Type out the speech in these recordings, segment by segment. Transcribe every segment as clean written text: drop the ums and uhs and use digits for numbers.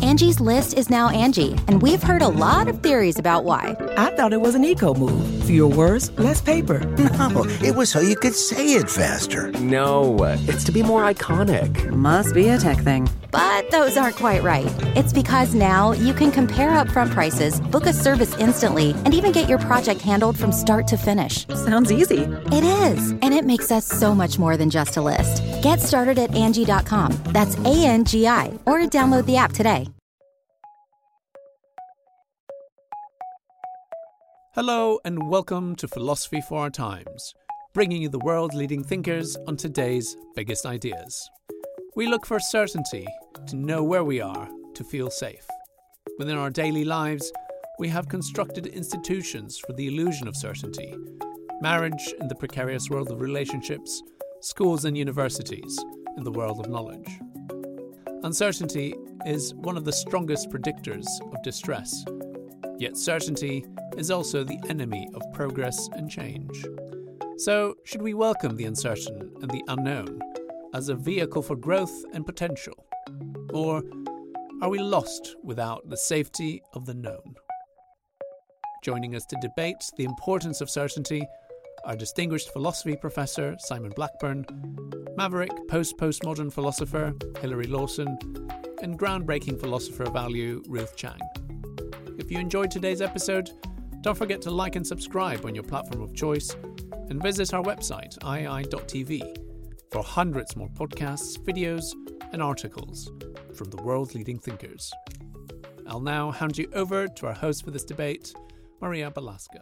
Angie's List is now Angie, and we've heard a lot of theories about why. I thought it was an eco move. Fewer words, less paper. No, it was so you could say it faster. No, it's to be more iconic. Must be a tech thing. But those aren't quite right. It's because now you can compare upfront prices, book a service instantly, and even get your project handled from start to finish. Sounds easy. It is, and it makes us so much more than just a list. Get started at Angie.com. That's ANGI, or download the app today. Hello and welcome to Philosophy for Our Times, bringing you the world's leading thinkers on today's biggest ideas. We look for certainty, to know where we are, to feel safe. Within our daily lives, we have constructed institutions for the illusion of certainty. Marriage in the precarious world of relationships, schools and universities in the world of knowledge. Uncertainty is one of the strongest predictors of distress. Yet certainty is also the enemy of progress and change. So, should we welcome the uncertain and the unknown as a vehicle for growth and potential? Or are we lost without the safety of the known? Joining us to debate the importance of certainty are distinguished philosophy professor Simon Blackburn, maverick post-postmodern philosopher Hilary Lawson, and groundbreaking philosopher of value Ruth Chang. If you enjoyed today's episode, don't forget to like and subscribe on your platform of choice and visit our website, ii.tv, for hundreds more podcasts, videos and articles from the world's leading thinkers. I'll now hand you over to our host for this debate, Maria Balaska.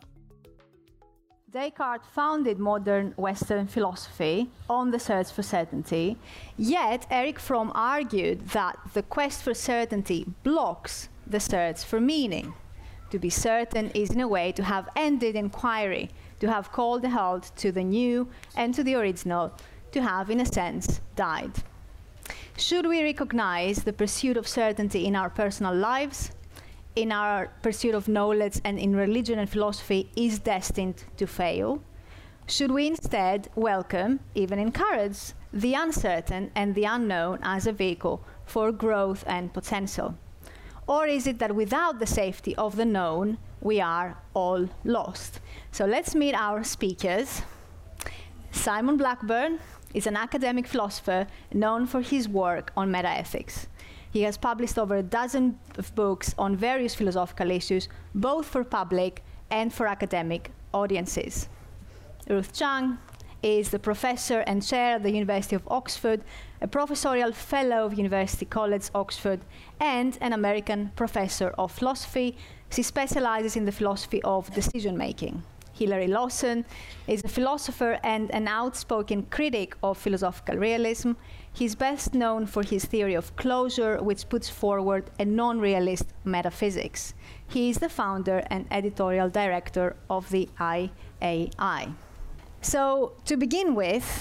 Descartes founded modern Western philosophy on the search for certainty, yet Erich Fromm argued that the quest for certainty blocks the search for meaning. To be certain is in a way to have ended inquiry, to have called a halt to the new and to the original, to have, in a sense, died. Should we recognize the pursuit of certainty in our personal lives, in our pursuit of knowledge, and in religion and philosophy is destined to fail? Should we instead welcome, even encourage, the uncertain and the unknown as a vehicle for growth and potential? Or is it that without the safety of the known, we are all lost? So let's meet our speakers. Simon Blackburn is an academic philosopher known for his work on metaethics. He has published over a dozen of books on various philosophical issues, both for public and for academic audiences. Ruth Chang is the professor and chair at the University of Oxford, a professorial fellow of University College, Oxford, and an American professor of philosophy. She specializes in the philosophy of decision-making. Hilary Lawson is a philosopher and an outspoken critic of philosophical realism. He's best known for his theory of closure, which puts forward a non-realist metaphysics. He is the founder and editorial director of the IAI. So, to begin with,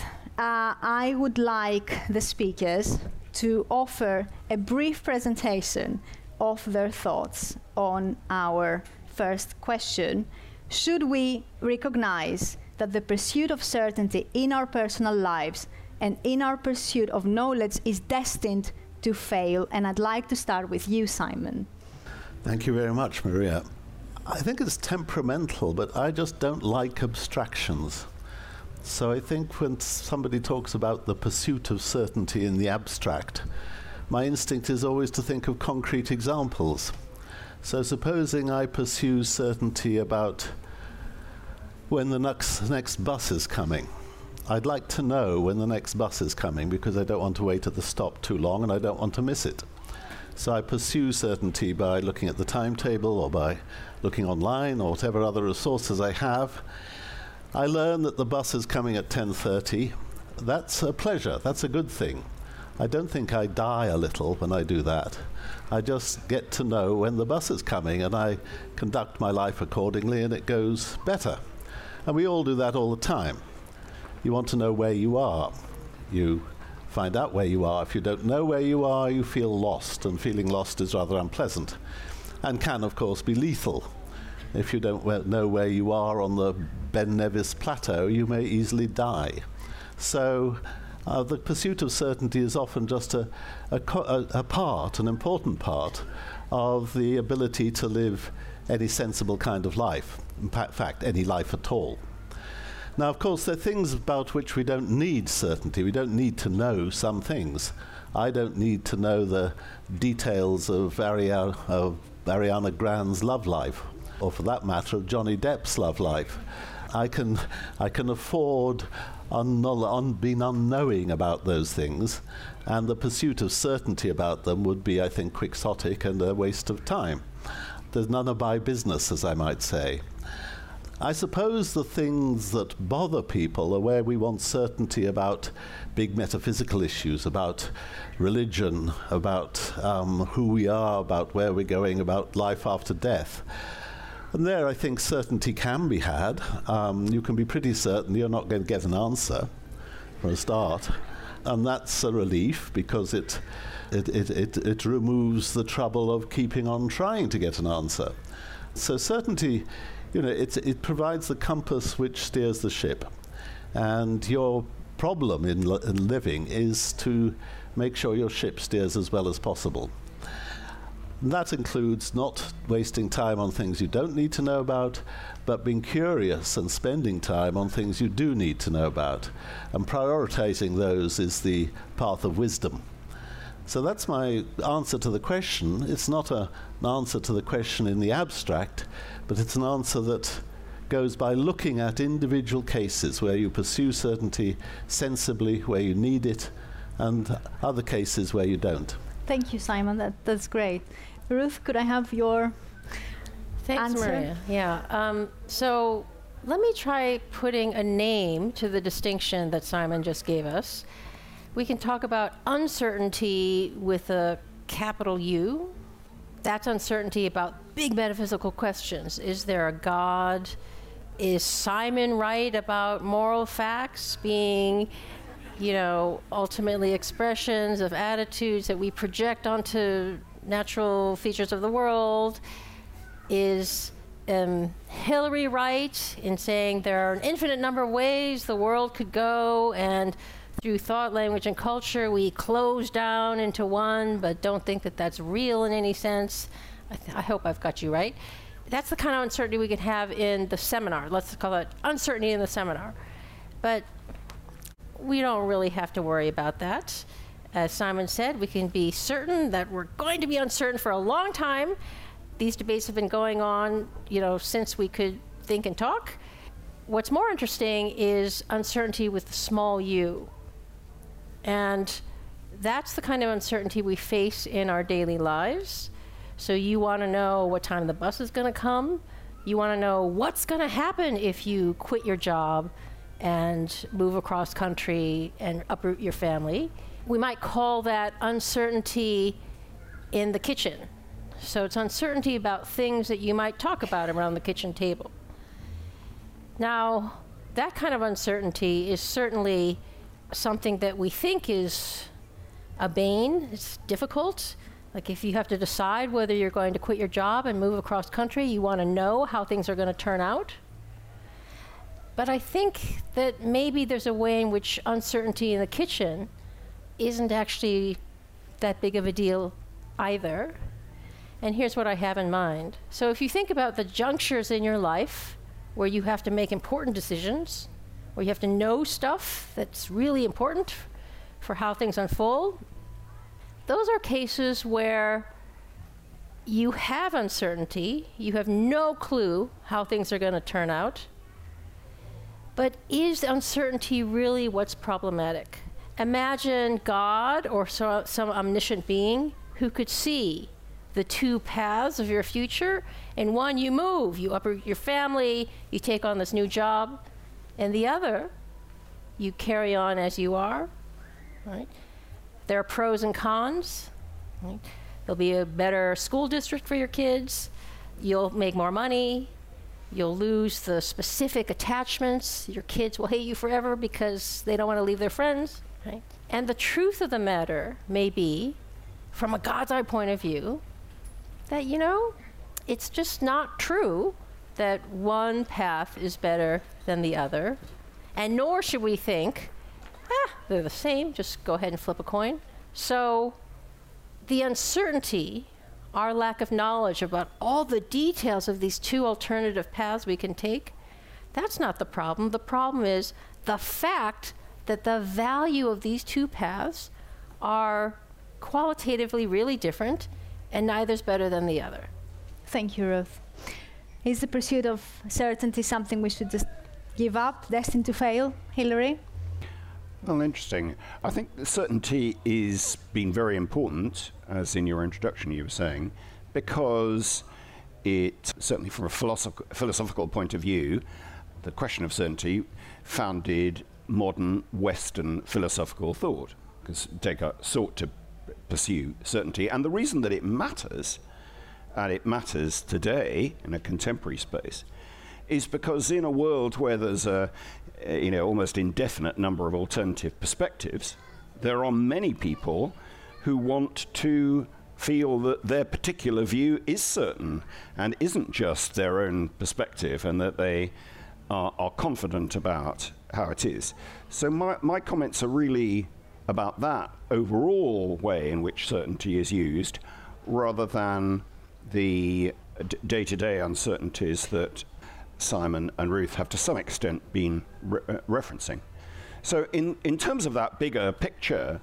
I would like the speakers to offer a brief presentation of their thoughts on our first question. Should we recognize that the pursuit of certainty in our personal lives and in our pursuit of knowledge is destined to fail? And I'd like to start with you, Simon. Thank you very much, Maria. I think it's temperamental, but I just don't like abstractions. So I think when somebody talks about the pursuit of certainty in the abstract, my instinct is always to think of concrete examples. So supposing I pursue certainty about when the next bus is coming. I'd like to know when the next bus is coming because I don't want to wait at the stop too long and I don't want to miss it. So I pursue certainty by looking at the timetable or by looking online or whatever other resources I have. I learn that the bus is coming at 10:30. That's a pleasure. That's a good thing. I don't think I die a little when I do that. I just get to know when the bus is coming and I conduct my life accordingly and it goes better. And we all do that all the time. You want to know where you are. You find out where you are. If you don't know where you are, you feel lost, and feeling lost is rather unpleasant and can, of course, be lethal. If you don't know where you are on the Ben Nevis Plateau, you may easily die. So The pursuit of certainty is often just an important part of the ability to live any sensible kind of life. In fact, any life at all. Now, of course, there are things about which we don't need certainty. We don't need to know some things. I don't need to know the details of Ariana Grande's love life, or for that matter, of Johnny Depp's love life. I can afford being unknowing about those things, and the pursuit of certainty about them would be, I think, quixotic and a waste of time. There's none of my business, as I might say. I suppose the things that bother people are where we want certainty about big metaphysical issues, about religion, about who we are, about where we're going, about life after death. And there, I think certainty can be had. You can be pretty certain you're not going to get an answer for a start. And that's a relief, because it removes the trouble of keeping on trying to get an answer. So certainty, it provides the compass which steers the ship. And your problem in living is to make sure your ship steers as well as possible. And that includes not wasting time on things you don't need to know about, but being curious and spending time on things you do need to know about. And prioritizing those is the path of wisdom. So that's my answer to the question. It's not an answer to the question in the abstract, but it's an answer that goes by looking at individual cases where you pursue certainty sensibly, where you need it, and other cases where you don't. Thank you, Simon. That's great. Ruth, could I have your Thanks, answer? Maria. Yeah. So let me try putting a name to the distinction that Simon just gave us. We can talk about uncertainty with a capital U. That's uncertainty about big metaphysical questions. Is there a God? Is Simon right about moral facts being, ultimately expressions of attitudes that we project onto natural features of the world? Is Hillary right in saying there are an infinite number of ways the world could go, and through thought, language, and culture, we close down into one, but don't think that that's real in any sense? I hope I've got you right. That's the kind of uncertainty we can have in the seminar. Let's call it uncertainty in the seminar. But we don't really have to worry about that. As Simon said, we can be certain that we're going to be uncertain for a long time. These debates have been going on, since we could think and talk. What's more interesting is uncertainty with the small u. And that's the kind of uncertainty we face in our daily lives. So you want to know what time the bus is going to come. You want to know what's going to happen if you quit your job and move across country and uproot your family. We might call that uncertainty in the kitchen. So it's uncertainty about things that you might talk about around the kitchen table. Now, that kind of uncertainty is certainly something that we think is a bane. It's difficult. Like if you have to decide whether you're going to quit your job and move across country, you want to know how things are going to turn out. But I think that maybe there's a way in which uncertainty in the kitchen isn't actually that big of a deal either. And here's what I have in mind. So if you think about the junctures in your life where you have to make important decisions, where you have to know stuff that's really important for how things unfold, those are cases where you have uncertainty, you have no clue how things are going to turn out. But is uncertainty really what's problematic? Imagine God or some omniscient being who could see the two paths of your future. In one, you move, you uproot your family, you take on this new job. And the other, you carry on as you are. Right? There are pros and cons. Right? There'll be a better school district for your kids. You'll make more money. You'll lose the specific attachments. Your kids will hate you forever because they don't want to leave their friends. Right? And the truth of the matter may be, from a God's eye point of view, that, it's just not true that one path is better than the other. And nor should we think, They're the same. Just go ahead and flip a coin. So the uncertainty, our lack of knowledge about all the details of these two alternative paths we can take, that's not the problem. The problem is the fact that the value of these two paths are qualitatively really different, and neither's better than the other. Thank you, Ruth. Is the pursuit of certainty something we should just give up, destined to fail? Hilary? Well, interesting. I think certainty is been very important, as in your introduction you were saying, because it, certainly from a philosophical point of view, the question of certainty founded modern Western philosophical thought, because Descartes sought to pursue certainty. And the reason that it matters, and it matters today in a contemporary space, is because in a world where there's a almost indefinite number of alternative perspectives, there are many people who want to feel that their particular view is certain and isn't just their own perspective, and that they are confident about how it is. So my comments are really about that overall way in which certainty is used, rather than the day-to-day uncertainties that Simon and Ruth have to some extent been referencing. So in terms of that bigger picture,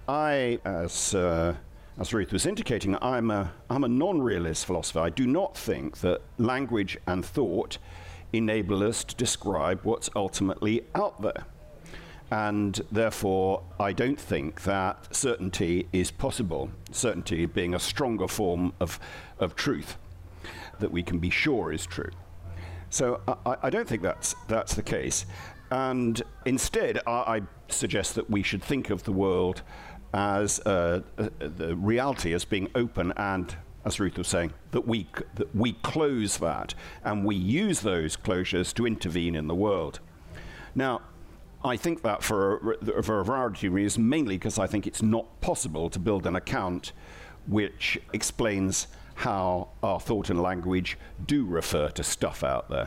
as Ruth was indicating, I'm a non-realist philosopher. I do not think that language and thought enable us to describe what's ultimately out there. And therefore, I don't think that certainty is possible, certainty being a stronger form of truth that we can be sure is true. So I don't think that's the case. And instead, I suggest that we should think of the world as the reality as being open, and, as Ruth was saying, that we close that, and we use those closures to intervene in the world. Now, I think that for a variety of reasons, mainly because I think it's not possible to build an account which explains how our thought and language do refer to stuff out there.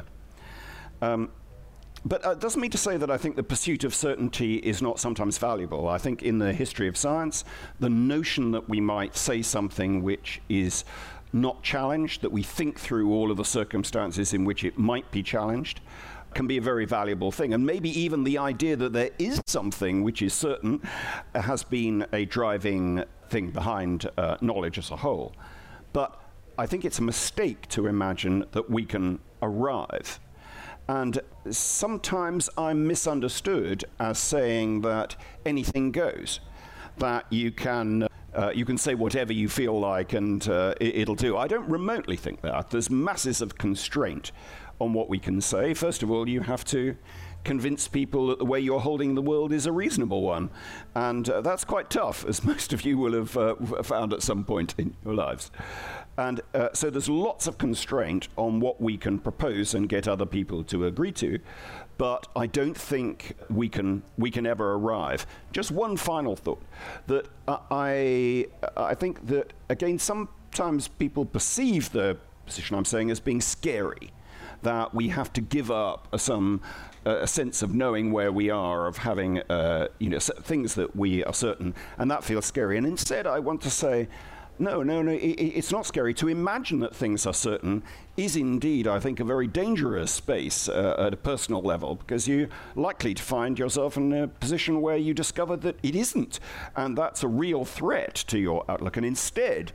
But it doesn't mean to say that I think the pursuit of certainty is not sometimes valuable. I think in the history of science, the notion that we might say something which is not challenged, that we think through all of the circumstances in which it might be challenged, can be a very valuable thing. And maybe even the idea that there is something which is certain has been a driving thing behind knowledge as a whole. But I think it's a mistake to imagine that we can arrive. And sometimes I'm misunderstood as saying that anything goes, that you can say whatever you feel like and it'll do. I don't remotely think that. There's masses of constraint on what we can say. First of all, you have to convince people that the way you're holding the world is a reasonable one. And that's quite tough, as most of you will have found at some point in your lives. And so there's lots of constraint on what we can propose and get other people to agree to. But I don't think we can ever arrive. Just one final thought, that I think that, again, sometimes people perceive the position I'm saying as being scary, that we have to give up some sense of knowing where we are, of having things that we are certain, and that feels scary. And instead, I want to say, no, it's not scary. To imagine that things are certain is indeed, I think, a very dangerous space at a personal level, because you're likely to find yourself in a position where you discover that it isn't, and that's a real threat to your outlook. And instead,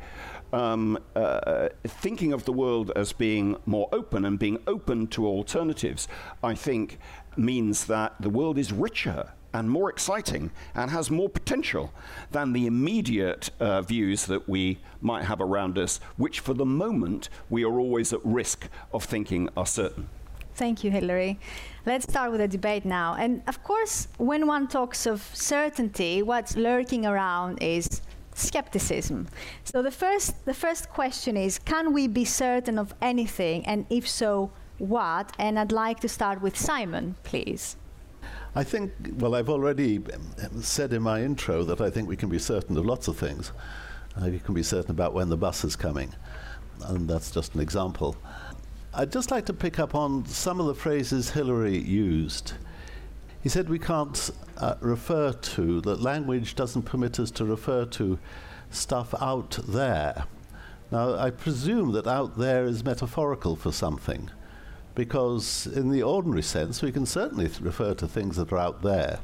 thinking of the world as being more open and being open to alternatives, I think, means that the world is richer and more exciting and has more potential than the immediate views that we might have around us, which for the moment we are always at risk of thinking are certain. Thank you, Hilary. Let's start with a debate now. And of course, when one talks of certainty, what's lurking around is skepticism. So the first question is, can we be certain of anything? And if so, what? And I'd like to start with Simon, please. I think, well, I've already said in my intro that I think we can be certain of lots of things. You can be certain about when the bus is coming, and that's just an example. I'd just like to pick up on some of the phrases Hilary used. He said we can't that language doesn't permit us to refer to stuff out there. Now, I presume that out there is metaphorical for something, because in the ordinary sense, we can certainly refer to things that are out there.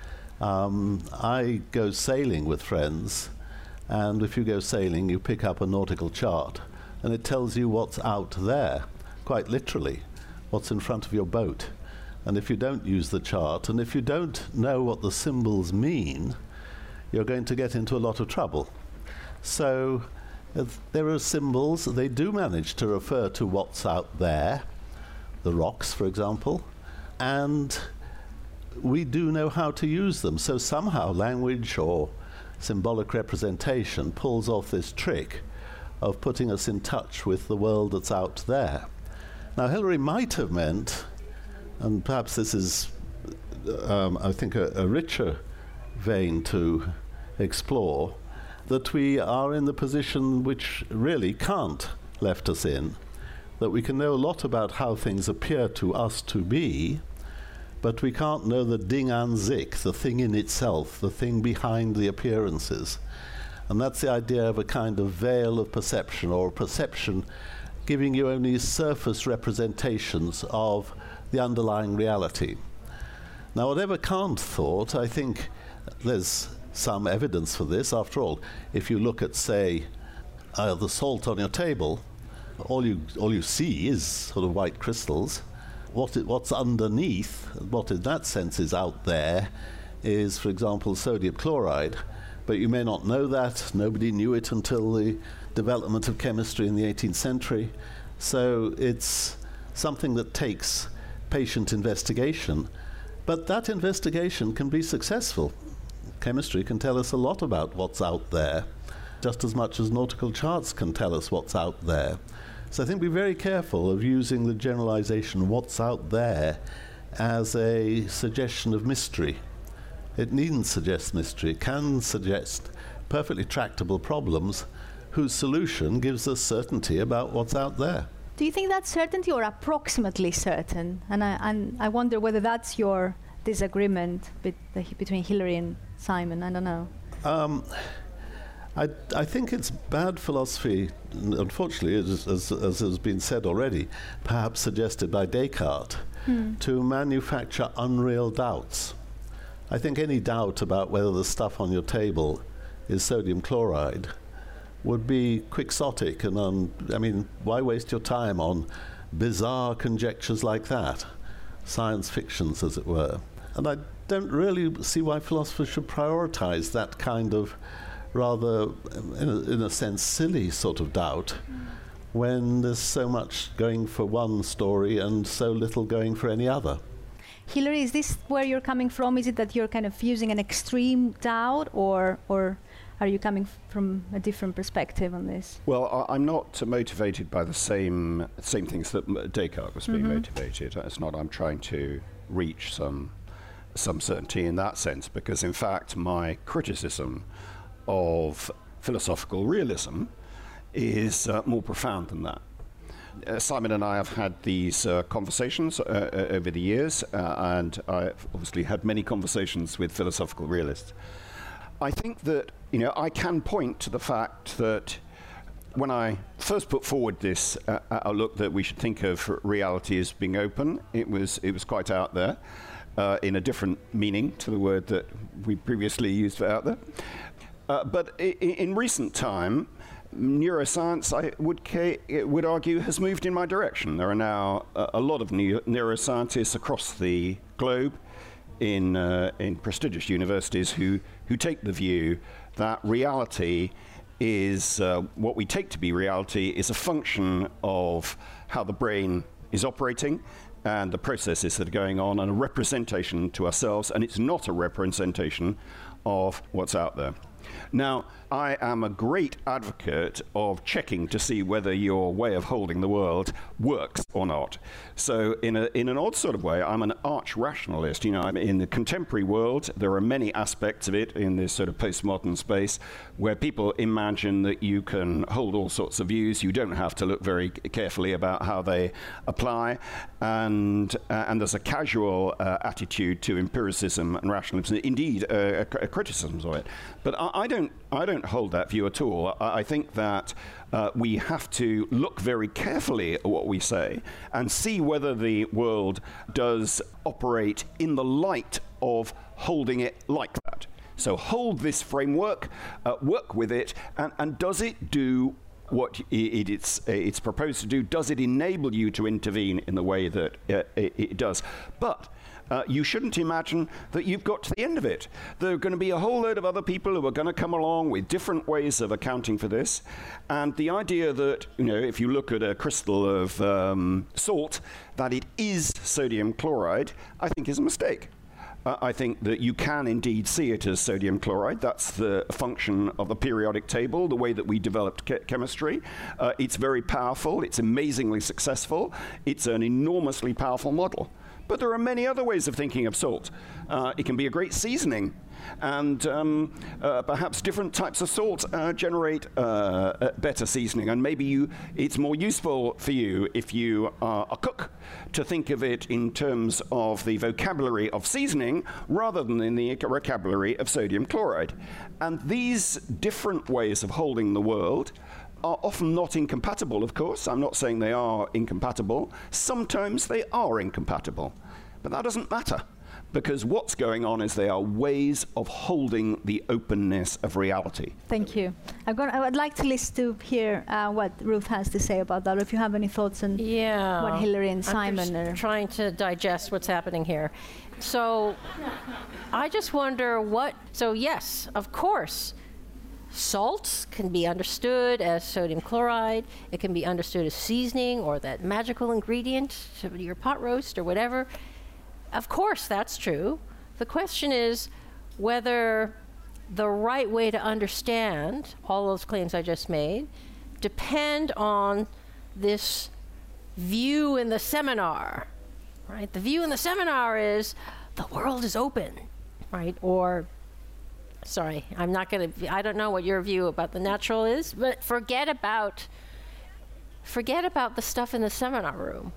I go sailing with friends, and if you go sailing, you pick up a nautical chart, and it tells you what's out there, quite literally, what's in front of your boat. And if you don't use the chart, and if you don't know what the symbols mean, you're going to get into a lot of trouble. So there are symbols, they do manage to refer to what's out there, the rocks, for example, and we do know how to use them. So somehow language or symbolic representation pulls off this trick of putting us in touch with the world that's out there. Now, Hilary might have meant, and perhaps this is, I think, a richer vein to explore, that we are in the position which really Kant left us in, that we can know a lot about how things appear to us to be, but we can't know the Ding an sich, the thing in itself, the thing behind the appearances. And that's the idea of a kind of veil of perception, or perception giving you only surface representations of the underlying reality. Now, whatever Kant thought, I think there's some evidence for this. After all, if you look at, say, the salt on your table, all you see is sort of white crystals. What's underneath, what in that sense is out there, is, for example, sodium chloride. But you may not know that. Nobody knew it until the development of chemistry in the 18th century. So it's something that takes patient investigation. But that investigation can be successful. Chemistry can tell us a lot about what's out there, just as much as nautical charts can tell us what's out there. So I think be very careful of using the generalization, what's out there, as a suggestion of mystery. It needn't suggest mystery. It can suggest perfectly tractable problems whose solution gives us certainty about what's out there. Do you think that's certainty or approximately certain? And I wonder whether that's your disagreement between Hilary and Simon. I don't know. I think it's bad philosophy, unfortunately, as has been said already, perhaps suggested by Descartes, to manufacture unreal doubts. I think any doubt about whether the stuff on your table is sodium chloride would be quixotic, and why waste your time on bizarre conjectures like that? Science fictions, as it were. And I don't really see why philosophers should prioritize that kind of rather, in a sense, silly sort of doubt, when there's so much going for one story and so little going for any other. Hilary, is this where you're coming from? Is it that you're kind of using an extreme doubt, or are you coming from a different perspective on this? Well, I'm not motivated by the same things that Descartes was being motivated. It's not I'm trying to reach some certainty in that sense, because in fact my criticism of philosophical realism is more profound than that. Simon and I have had these conversations over the years, and I've obviously had many conversations with philosophical realists. I think that, I can point to the fact that when I first put forward this outlook that we should think of reality as being open, it was quite out there, in a different meaning to the word that we previously used for out there. But in recent time, neuroscience, I would argue, has moved in my direction. There are now a lot of neuroscientists across the globe in prestigious universities who take the view that reality is, what we take to be reality is a function of how the brain is operating and the processes that are going on, and a representation to ourselves, and it's not a representation of what's out there. Now, I am a great advocate of checking to see whether your way of holding the world works or not. So in an odd sort of way, I'm an arch rationalist. In the contemporary world, there are many aspects of it in this sort of postmodern space where people imagine that you can hold all sorts of views. You don't have to look very carefully about how they apply. And there's a casual attitude to empiricism and rationalism, indeed criticisms of it. But I don't hold that view at all. I think that we have to look very carefully at what we say and see whether the world does operate in the light of holding it like that. So hold this framework, work with it, and does it do what it's proposed to do? Does it enable you to intervene in the way that it does? But you shouldn't imagine that you've got to the end of it. There are going to be a whole load of other people who are going to come along with different ways of accounting for this. And the idea that, if you look at a crystal of salt, that it is sodium chloride, I think is a mistake. I think that you can indeed see it as sodium chloride. That's the function of the periodic table, the way that we developed chemistry. It's very powerful. It's amazingly successful. It's an enormously powerful model. But there are many other ways of thinking of salt. It can be a great seasoning. And perhaps different types of salt generate better seasoning. And maybe it's more useful for you, if you are a cook, to think of it in terms of the vocabulary of seasoning rather than in the vocabulary of sodium chloride. And these different ways of holding the world are often not incompatible, of course. I'm not saying they are incompatible. Sometimes they are incompatible. But that doesn't matter, because what's going on is they are ways of holding the openness of reality. Thank you. I would like to listen to hear what Ruth has to say about that, if you have any thoughts on what Hilary and Simon are trying to digest what's happening here. So I just wonder so yes, of course, salt can be understood as sodium chloride. It can be understood as seasoning or that magical ingredient to your pot roast or whatever. Of course, that's true. The question is whether the right way to understand all those claims I just made depend on this view in the seminar, right? The view in the seminar is the world is open, right? Or, sorry, I don't know what your view about the natural is, but forget about the stuff in the seminar room.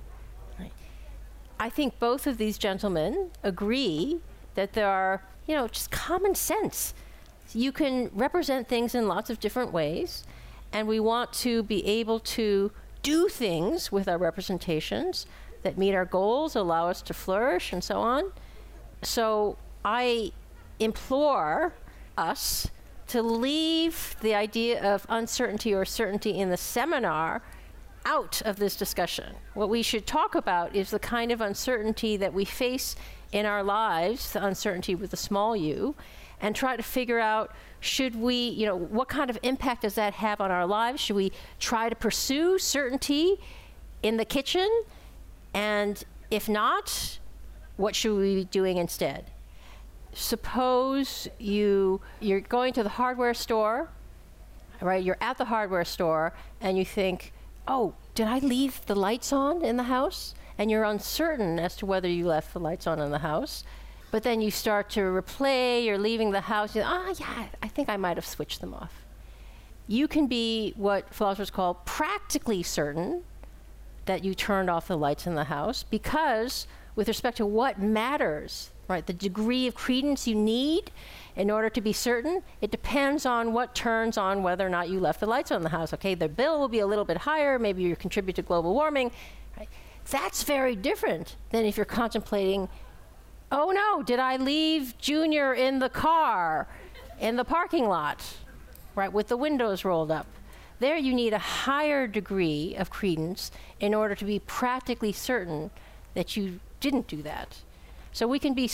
I think both of these gentlemen agree that there are, just common sense. You can represent things in lots of different ways, and we want to be able to do things with our representations that meet our goals, allow us to flourish, and so on. So I implore us to leave the idea of uncertainty or certainty in the seminar out of this discussion. What we should talk about is the kind of uncertainty that we face in our lives, the uncertainty with a small u, and try to figure out, should we, what kind of impact does that have on our lives? Should we try to pursue certainty in the kitchen? And if not, what should we be doing instead? Suppose you're going to the hardware store, right? You're at the hardware store and you think, oh, did I leave the lights on in the house? And you're uncertain as to whether you left the lights on in the house. But then you start to replay, you're leaving the house, yeah, I think I might have switched them off. You can be what philosophers call practically certain that you turned off the lights in the house, because with respect to what matters, right, the degree of credence you need in order to be certain, it depends on what turns on whether or not you left the lights on in the house. Okay, the bill will be a little bit higher, maybe you contribute to global warming. Right? That's very different than if you're contemplating, oh no, did I leave Junior in the car, in the parking lot, right, with the windows rolled up? There you need a higher degree of credence in order to be practically certain that you didn't do that. So we can be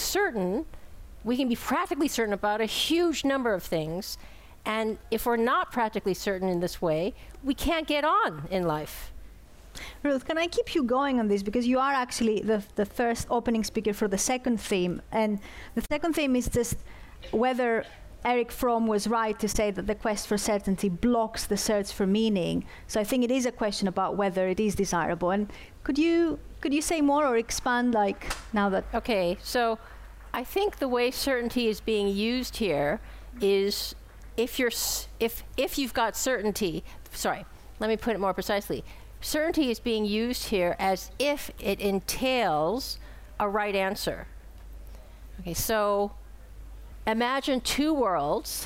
practically certain about a huge number of things, and if we're not practically certain in this way, we can't get on in life. Ruth, can I keep you going on this? Because you are actually the first opening speaker for the second theme. And the second theme is just whether Eric Fromm was right to say that the quest for certainty blocks the search for meaning. So I think it is a question about whether it is desirable. And could you say more or expand, like, now that... Okay, so I think the way certainty is being used here is if you've got certainty, sorry, let me put it more precisely. Certainty is being used here as if it entails a right answer. Okay, so imagine two worlds.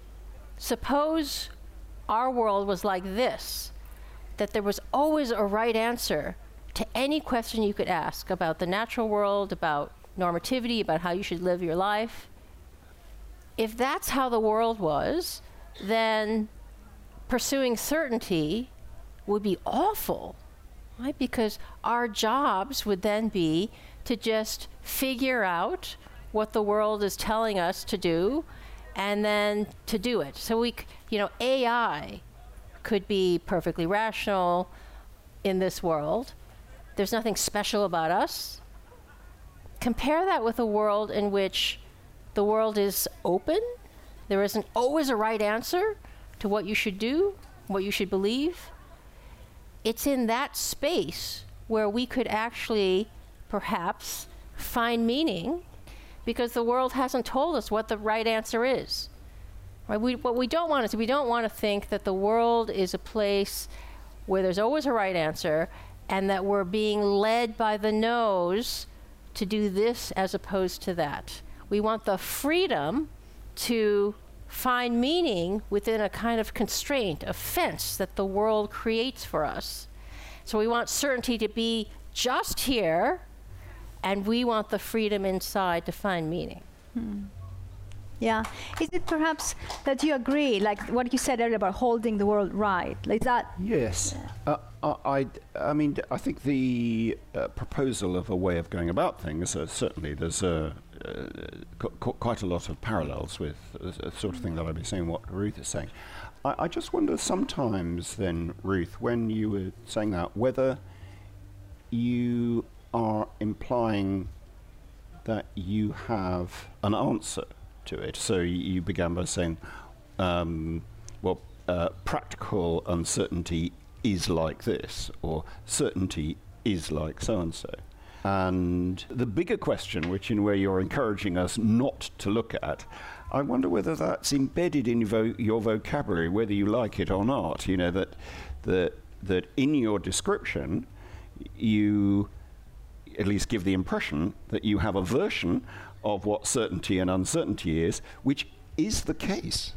Suppose our world was like this, that there was always a right answer to any question you could ask about the natural world, about normativity, about how you should live your life. If that's how the world was, then pursuing certainty would be awful, right? Because our jobs would then be to just figure out what the world is telling us to do and then to do it. So AI could be perfectly rational in this world. There's nothing special about us. Compare that with a world in which the world is open. There isn't always a right answer to what you should do, what you should believe. It's in that space where we could actually perhaps find meaning, because the world hasn't told us what the right answer is. Right? What we don't want is we don't want to think that the world is a place where there's always a right answer and that we're being led by the nose to do this as opposed to that. We want the freedom to find meaning within a kind of constraint, a fence that the world creates for us. So we want certainty to be just here, and we want the freedom inside to find meaning. Yeah. Is it perhaps that you agree, like what you said earlier about holding the world right? Like that? Yes. I mean, I think the proposal of a way of going about things, certainly there's quite a lot of parallels with the sort of thing that I've been saying, what Ruth is saying. I just wonder sometimes then, Ruth, when you were saying that, whether you are implying that you have an answer to it. So you began by saying, practical uncertainty is like this, or certainty is like so-and-so. And the bigger question, which in a way you're encouraging us not to look at, I wonder whether that's embedded in your vocabulary, whether you like it or not. You know, that in your description, you at least give the impression that you have a version of what certainty and uncertainty is, which is the case.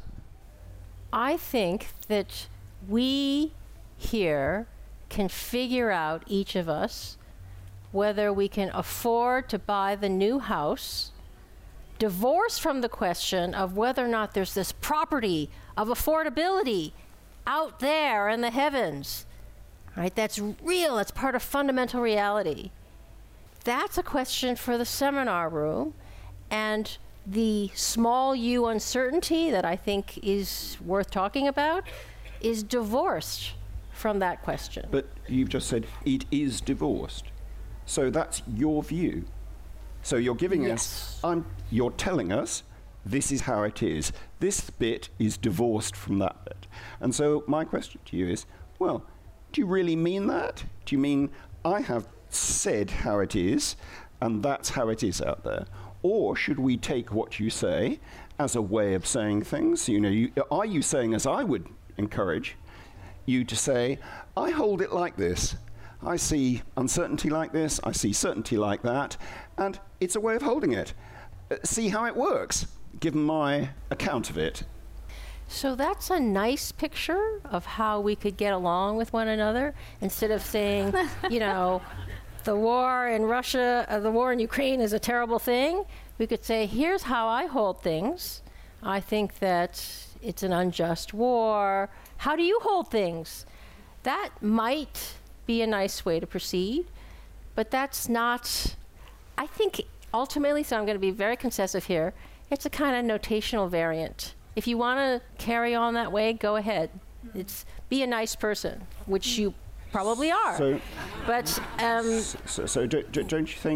I think that we here can figure out, each of us, whether we can afford to buy the new house, divorced from the question of whether or not there's this property of affordability out there in the heavens, right? That's real, it's part of fundamental reality. That's a question for the seminar room, and the small u uncertainty that I think is worth talking about is divorced from that question. But you've just said it is divorced. So that's your view. So you're giving us, you're telling us this is how it is. This bit is divorced from that bit. And so my question to you is, well, do you really mean that? Do you mean I have said how it is, and that's how it is out there? Or should we take what you say as a way of saying things? You know, are you saying, as I would encourage you to say, I hold it like this. I see uncertainty like this, I see certainty like that, and it's a way of holding it. See how it works, given my account of it. So that's a nice picture of how we could get along with one another, instead of saying, you know, the war in Russia, the war in Ukraine is a terrible thing. We could say, here's how I hold things. I think that it's an unjust war. How do you hold things? That might be a nice way to proceed, but that's not, I think ultimately, so I'm going to be very concessive here, it's a kind of notational variant. If you want to carry on that way, go ahead. It's be a nice person, which you probably are. So, but so don't you think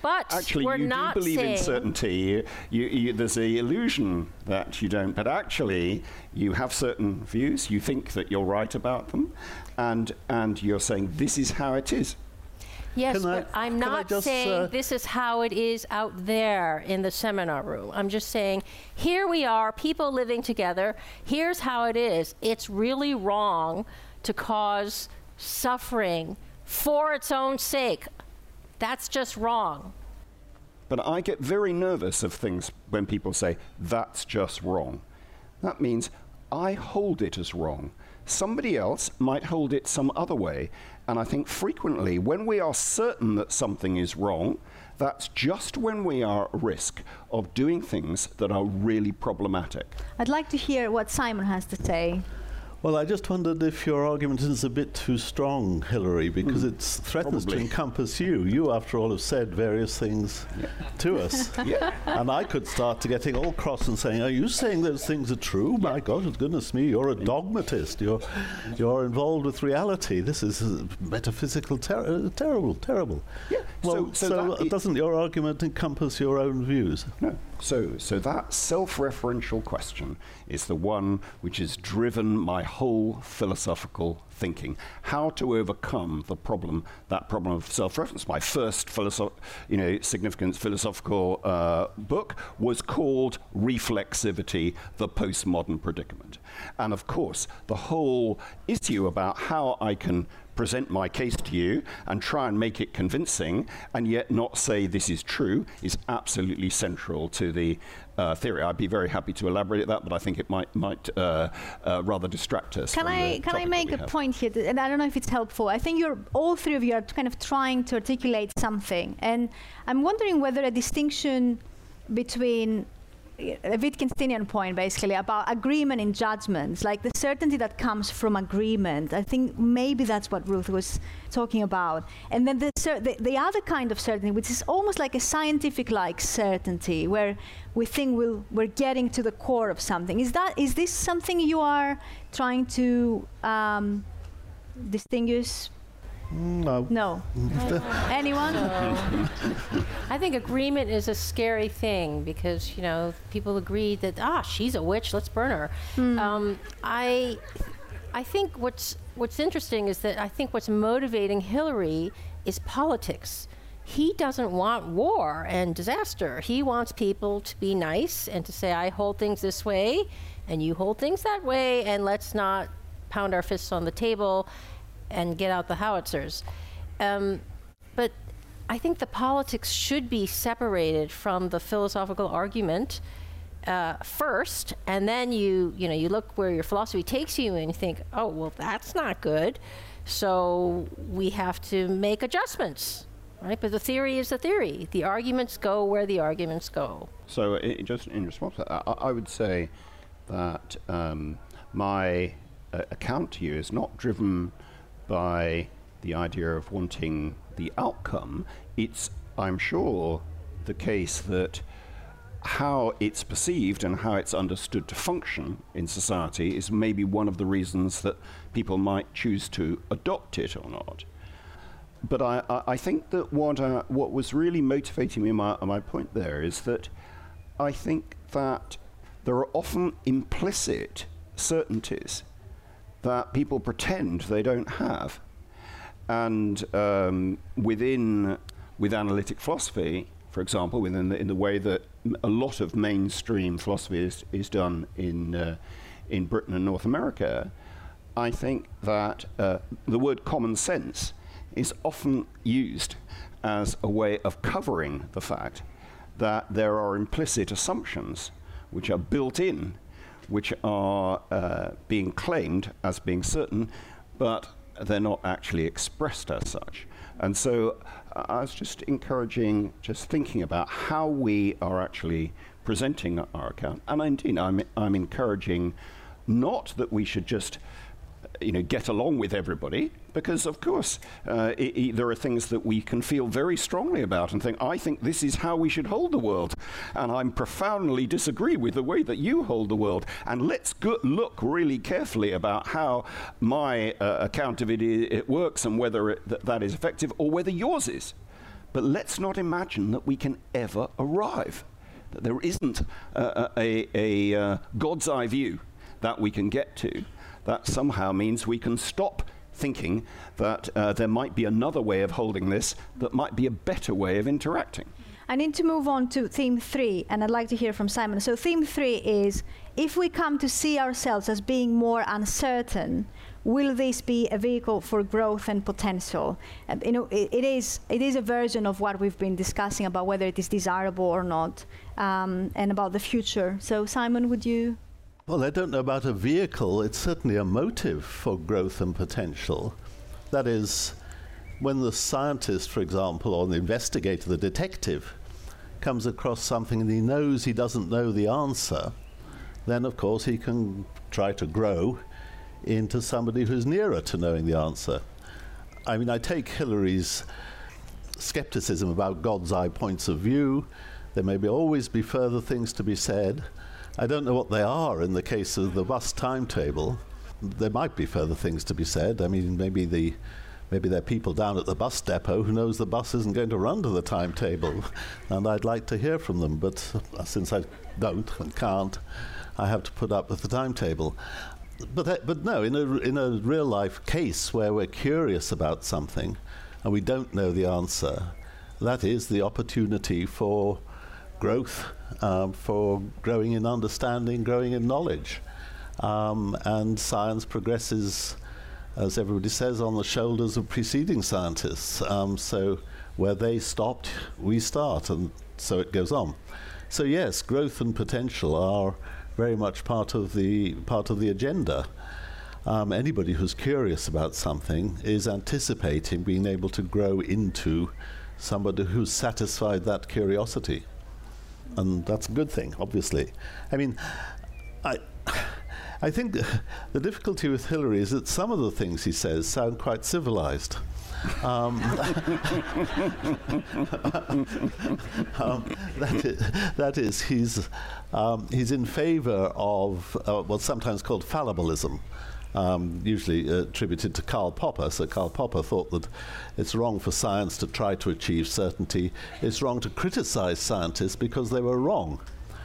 But actually, we're you not do believe in saying- certainty. There's an illusion that you don't, but actually, you have certain views. You think that you're right about them, and you're saying this is how it is. Yes, but I'm not saying this is how it is out there in the seminar room. I'm just saying, here we are, people living together. Here's how it is. It's really wrong to cause suffering for its own sake. That's just wrong. But I get very nervous of things when people say, that's just wrong. That means I hold it as wrong. Somebody else might hold it some other way. And I think frequently, when we are certain that something is wrong, that's just when we are at risk of doing things that are really problematic. I'd like to hear what Simon has to say. Well, I just wondered if your argument is a bit too strong, Hilary, because it threatens Probably. to encompass you. You, after all, have said various things to us. And I could start to getting all cross and saying, are you saying those things are true? My God, goodness me, you're a dogmatist. You're involved with reality. This is metaphysical, terrible. Yeah. Well, so doesn't your argument encompass your own views? No. So that self-referential question is the one which has driven my whole philosophical thinking. How to overcome that problem of self-reference. My first significant philosophical book was called Reflexivity, the Postmodern Predicament. And of course, the whole issue about how I can present my case to you and try and make it convincing and yet not say this is true is absolutely central to the theory. I'd be very happy to elaborate that, but I think it might rather distract us. Can I make a point here, and I don't know if it's helpful. I think all three of you are kind of trying to articulate something, and I'm wondering whether a distinction between a Wittgensteinian point, basically, about agreement in judgments, like the certainty that comes from agreement. I think maybe that's what Ruth was talking about. And then the other kind of certainty, which is almost like a scientific-like certainty, where we think we're getting to the core of something. Is this something you are trying to distinguish? No. Anyone? I think agreement is a scary thing because, people agree that, she's a witch, let's burn her. I think what's interesting is that I think what's motivating Hilary is politics. He doesn't want war and disaster. He wants people to be nice and to say, I hold things this way and you hold things that way, and let's not pound our fists on the table and get out the howitzers. But I think the politics should be separated from the philosophical argument first, and then you look where your philosophy takes you and you think, oh, well, that's not good, so we have to make adjustments, right? But the theory is the theory. The arguments go where the arguments go. So just in response to that, I would say that my account to you is not driven by the idea of wanting the outcome. It's, I'm sure, the case that how it's perceived and how it's understood to function in society is maybe one of the reasons that people might choose to adopt it or not. But I think that what was really motivating me, my point there, is that I think that there are often implicit certainties that people pretend they don't have. And with analytic philosophy, for example, in the way that a lot of mainstream philosophy is done in Britain and North America, I think that the word common sense is often used as a way of covering the fact that there are implicit assumptions which are built in, which are being claimed as being certain, but they're not actually expressed as such. And so I was just thinking about how we are actually presenting our account. And indeed, I'm encouraging not that we should just get along with everybody, because of course there are things that we can feel very strongly about and think, I think this is how we should hold the world, and I profoundly disagree with the way that you hold the world, and let's look really carefully about how my account of it works and whether that is effective or whether yours is. But let's not imagine that we can ever arrive, that there isn't a God's eye view that we can get to. That somehow means we can stop thinking that there might be another way of holding this that might be a better way of interacting. I need to move on to theme 3, and I'd like to hear from Simon. So theme 3 is, if we come to see ourselves as being more uncertain, will this be a vehicle for growth and potential? It is a version of what we've been discussing about whether it is desirable or not, and about the future. So Simon, would you? Well, I don't know about a vehicle. It's certainly a motive for growth and potential. That is, when the scientist, for example, or the investigator, the detective, comes across something and he knows he doesn't know the answer, then of course he can try to grow into somebody who's nearer to knowing the answer. I mean, I take Hillary's skepticism about God's eye points of view. There may always be further things to be said. I don't know what they are in the case of the bus timetable. There might be further things to be said. I mean, maybe there are people down at the bus depot who knows the bus isn't going to run to the timetable, and I'd like to hear from them, but since I don't and can't, I have to put up with the timetable. But no, in a real life case where we're curious about something and we don't know the answer, that is the opportunity for growth, for growing in understanding, growing in knowledge. And science progresses, as everybody says, on the shoulders of preceding scientists. So where they stopped, we start, and so it goes on. So yes, growth and potential are very much part of the agenda. Anybody who's curious about something is anticipating being able to grow into somebody who's satisfied that curiosity. And that's a good thing, obviously. I mean, I think the difficulty with Hillary is that some of the things he says sound quite civilized. That is, he's in favor of what's sometimes called fallibilism, usually attributed to Karl Popper. So Karl Popper thought that it's wrong for science to try to achieve certainty. It's wrong to criticize scientists because they were wrong.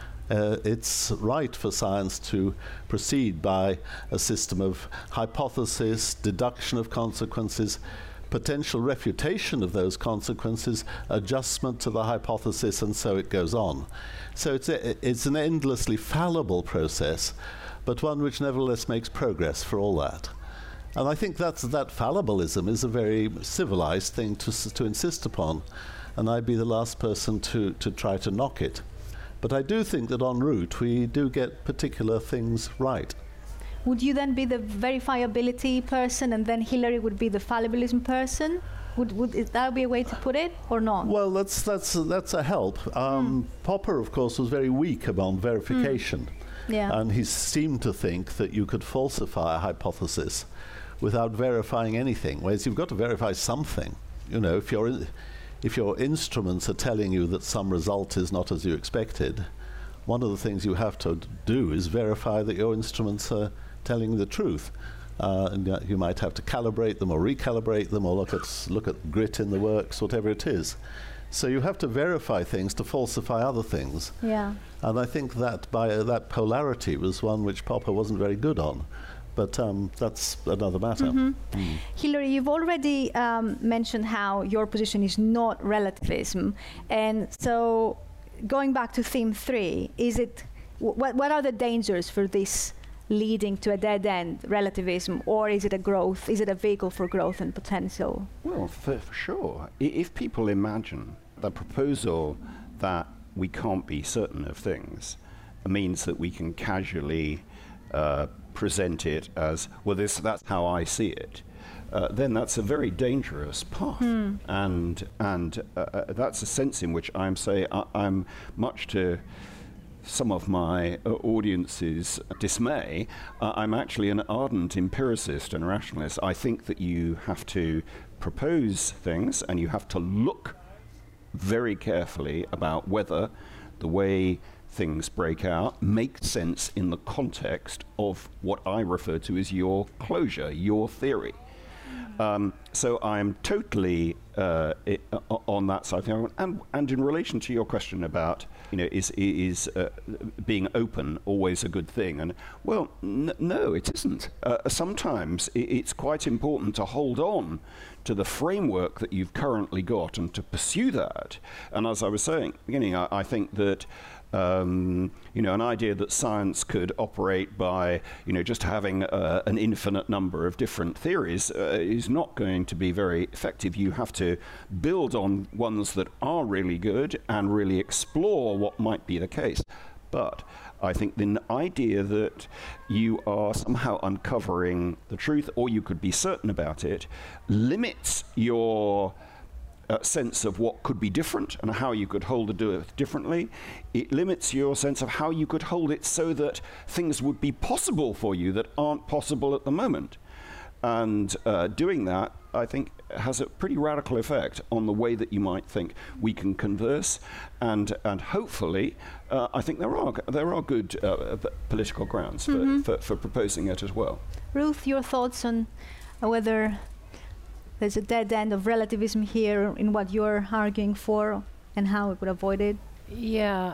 It's right for science to proceed by a system of hypothesis, deduction of consequences, potential refutation of those consequences, adjustment to the hypothesis, and so it goes on. So it's an endlessly fallible process, but one which nevertheless makes progress for all that. And I think that fallibilism is a very civilized thing to insist upon, and I'd be the last person to try to knock it. But I do think that en route we do get particular things right. Would you then be the verifiability person, and then Hillary would be the fallibilism person? Would that be a way to put it, or not? Well, that's a help. Popper, of course, was very weak about verification. Yeah. And he seemed to think that you could falsify a hypothesis without verifying anything, whereas you've got to verify something. You know, if your instruments are telling you that some result is not as you expected, one of the things you have to do is verify that your instruments are telling the truth. And you might have to calibrate them or recalibrate them or look at grit in the works, whatever it is. So you have to verify things to falsify other things. Yeah. And I think that that polarity was one which Popper wasn't very good on. But that's another matter. Hillary, you've already mentioned how your position is not relativism. And so going back to theme 3, what are the dangers for this leading to a dead end, relativism, or is it a growth? Is it a vehicle for growth and potential? Well, for sure. If people imagine the proposal that we can't be certain of things means that we can casually present it as, well, that's how I see it, then that's a very dangerous path. And that's a sense in which I'm much to some of my audience's dismay, I'm actually an ardent empiricist and rationalist. I think that you have to propose things and you have to look very carefully about whether the way things break out make sense in the context of what I refer to as your closure, your theory. So I'm totally on that side of things. And in relation to your question about, is being open always a good thing? And well, no, it isn't. Sometimes it's quite important to hold on to the framework that you've currently got and to pursue that. And as I was saying at the beginning, I think that an idea that science could operate by, just having an infinite number of different theories is not going to be very effective. You have to build on ones that are really good and really explore what might be the case. But I think the idea that you are somehow uncovering the truth, or you could be certain about it, limits your sense of what could be different and how you could hold it differently. It limits your sense of how you could hold it so that things would be possible for you that aren't possible at the moment. And doing that, I think, has a pretty radical effect on the way that you might think we can converse. And hopefully, I think there are good political grounds for proposing it as well. Ruth, your thoughts on whether there's a dead end of relativism here in what you're arguing for and how we could avoid it? Yeah,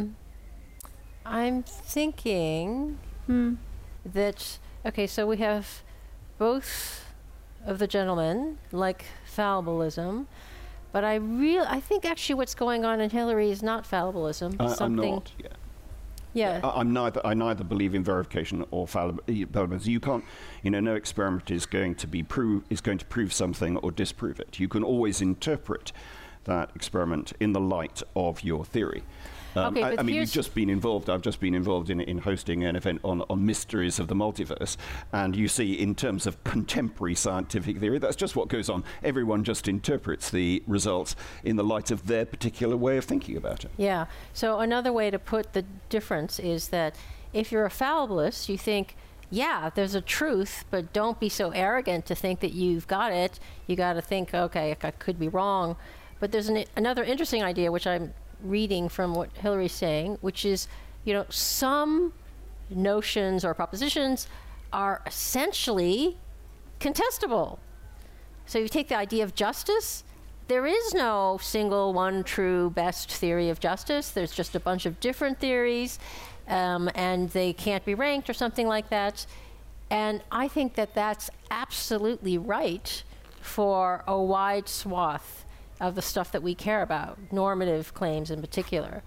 I'm thinking that, okay, so we have both of the gentlemen like fallibilism, but I think actually what's going on in Hillary is not fallibilism. I'm not, Yeah. I neither believe in verification or fallibilism. You can't, no experiment is going to prove something or disprove it. You can always interpret that experiment in the light of your theory. I've just been involved in hosting an event on mysteries of the multiverse, and you see, in terms of contemporary scientific theory, that's just what goes on. Everyone just interprets the results in the light of their particular way of thinking about it. Yeah. So another way to put the difference is that if you're a fallibilist, you think, yeah, there's a truth, but don't be so arrogant to think that you've got it. You got to think, okay, I could be wrong. But there's another interesting idea, which I'm reading from what Hillary's saying, which is, some notions or propositions are essentially contestable. So you take the idea of justice, there is no single one true best theory of justice. There's just a bunch of different theories, and they can't be ranked or something like that. And I think that that's absolutely right for a wide swath of the stuff that we care about, normative claims in particular.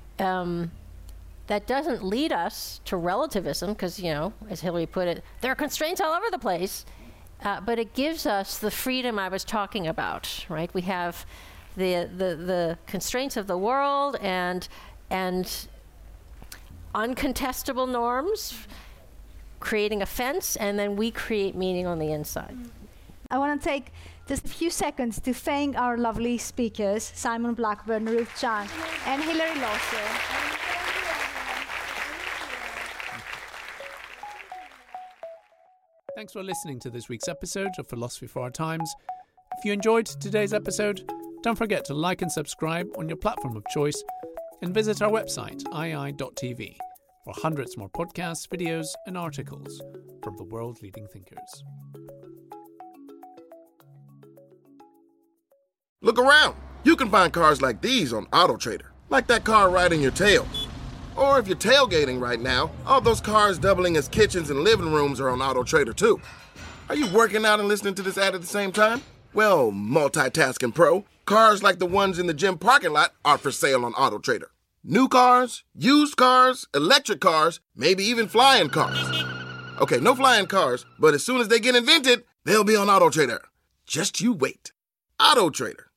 That doesn't lead us to relativism, because, as Hillary put it, there are constraints all over the place, but it gives us the freedom I was talking about, right? We have the constraints of the world and uncontestable norms, creating a fence, and then we create meaning on the inside. I want to take just a few seconds to thank our lovely speakers, Simon Blackburn, Ruth Chang, and Hilary Lawson. Thanks for listening to this week's episode of Philosophy for Our Times. If you enjoyed today's episode, don't forget to like and subscribe on your platform of choice, and visit our website, ii.tv, for hundreds more podcasts, videos, and articles from the world's leading thinkers. Look around. You can find cars like these on AutoTrader, like that car right in your tail. Or if you're tailgating right now, all those cars doubling as kitchens and living rooms are on AutoTrader too. Are you working out and listening to this ad at the same time? Well, multitasking pro, cars like the ones in the gym parking lot are for sale on AutoTrader. New cars, used cars, electric cars, maybe even flying cars. Okay, no flying cars, but as soon as they get invented, they'll be on AutoTrader. Just you wait. AutoTrader.